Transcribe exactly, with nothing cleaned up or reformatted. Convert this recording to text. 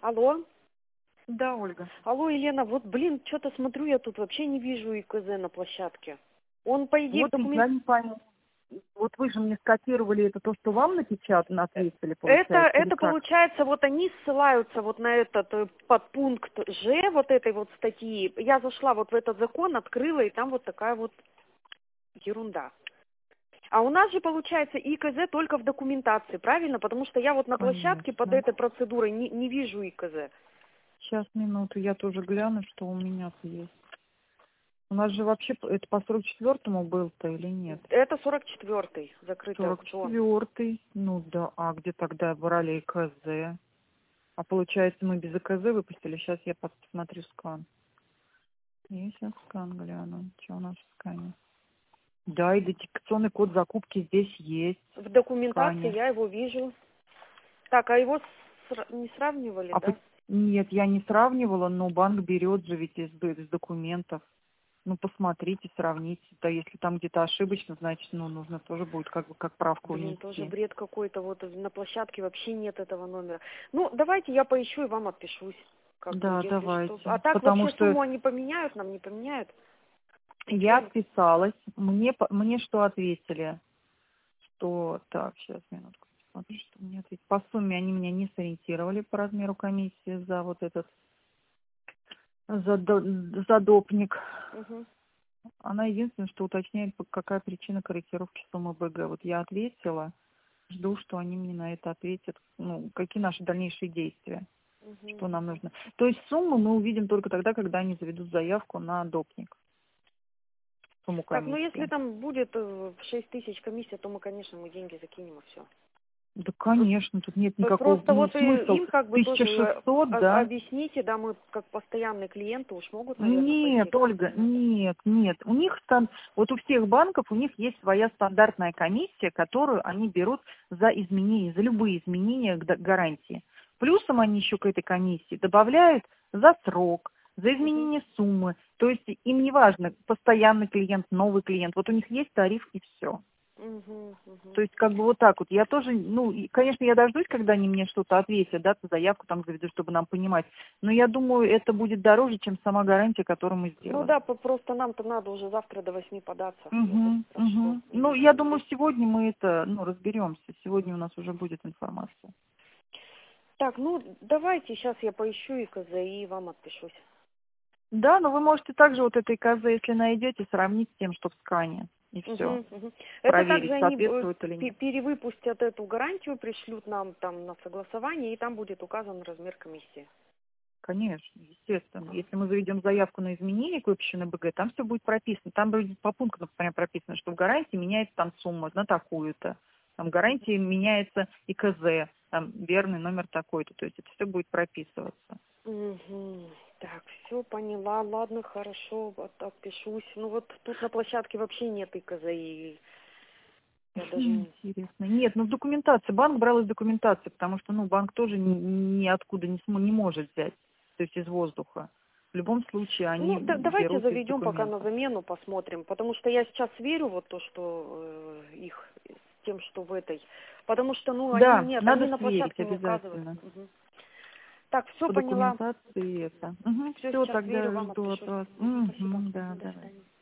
Алло. Да, Ольга. Алло, Елена, вот, блин, что-то смотрю, я тут вообще не вижу ИКЗ на площадке. Он, по идее, в Вот и документ... я не пойму. Вот вы же мне скопировали это то, что вам напечатано, ответили, Это, получается, или это как? получается, вот они ссылаются вот на этот э, подпункт Ж вот этой вот статьи. Я зашла вот в этот закон, открыла, и там вот такая вот ерунда. А у нас же получается ИКЗ только в документации, правильно? Потому что я вот на площадке под Конечно. этой процедурой не, не вижу ИКЗ. Сейчас, минуту, я тоже гляну, что у меня-то есть. У нас же вообще п- это по сорок четвёртому был-то или нет? Это сорок четвёртый, закрытый сорок аукцион. четвёртый. Ну да, а где тогда брали ИКЗ? А получается, мы без ИКЗ выпустили. Сейчас я посмотрю скан. Я сейчас скан гляну. Что у нас в скане? Да, идентификационный код закупки здесь есть В в документации скане. я его вижу. Так, а его сра- не сравнивали, А по- да? нет, я не сравнивала, но банк берет же ведь из, д- из документов. Ну, посмотрите, сравните. Да, если там где-то ошибочно, значит, ну, нужно тоже будет как бы как правку Блин, тоже внести. бред какой-то. Вот на площадке вообще нет этого номера. Ну, давайте я поищу и вам отпишусь. Как бы, Да, если что. А давайте. так Потому вообще что сумму они поменяют, нам не поменяют? я Ничего. отписалась. Мне, по- мне что ответили? Что, так, сейчас, минутку, посмотрю, что мне ответили. По сумме они меня не сориентировали по размеру комиссии за вот этот, за, до- за допник. Угу. Она единственное, что уточняет, по- какая причина корректировки суммы БГ. Вот я ответила, жду, что они мне на это ответят. Ну, какие наши дальнейшие действия, Угу. что нам нужно. То есть сумму мы увидим только тогда, когда они заведут заявку на допник, сумму Так, ну если комиссии. там будет э, шесть тысяч комиссия, то мы, конечно, мы деньги закинем и все. Да, конечно, тут нет никакого, Просто ну, вот и смысл им как бы тоже тысяча э, шестьсот, а- да? объясните, да, мы как постоянные клиенты уж могут, наверное, пойти. Нет, Ольга, нет, нет. У них стан... вот у всех банков у них есть своя стандартная комиссия, которую они берут за изменения, за любые изменения к д- гарантии. Плюсом они еще к этой комиссии добавляют за срок, за Угу. изменение суммы. То есть им не важно, постоянный клиент, новый клиент. Вот у них есть тариф и все. Угу. Угу. То есть как бы вот так вот. Я тоже, ну, и, конечно, я дождусь, когда они мне что-то ответят, да, заявку там заведут, чтобы нам понимать. Но я думаю, это будет дороже, чем сама гарантия, которую мы Ну сделаем. да, по- просто нам-то надо уже завтра до восьми податься. Я вот Угу, про что. угу. Ну, я думаю, сегодня мы это, ну, разберемся. Сегодня у нас уже будет информация. Так, ну давайте сейчас я поищу ИКЗ и вам отпишусь. Да, но вы можете также вот этой КЗ, если найдете, сравнить с тем, что в скане. И все. Угу, угу. Это также Проверить, они э, соответствует или пе- нет. перевыпустят эту гарантию, пришлют нам там на согласование, и там будет указан размер комиссии. Конечно, естественно. Если мы заведем заявку на изменение к выпущенной БГ, там все будет прописано. Там будет по пунктам прям прописано, что в гарантии меняется там сумма на такую-то. Там в гарантии меняется ИКЗ, там верный номер такой-то. То есть это все будет прописываться. Угу. Так, все поняла, ладно, хорошо, вот отпишусь. Ну вот тут на площадке вообще нет ИКЗ, и я даже Хм, не... интересно. Нет, ну в документации. Банк брал из документации, потому что, ну, банк тоже ни, ниоткуда не, см- не может взять, то есть из воздуха. В любом случае они Ну, да- давайте берут из заведем пока на документов. замену, посмотрим. Потому что я сейчас верю вот то, что э, их с тем, что в этой. Потому что, ну, они Да, нет, они надо на сверить площадке не указывают. обязательно. Мгм. Так, все По поняла. документации это. Угу, Все, все, сейчас верю, тогда вам жду от отпишусь. вас. Мгм, спасибо. Угу, да, Мгм, до давай. свидания.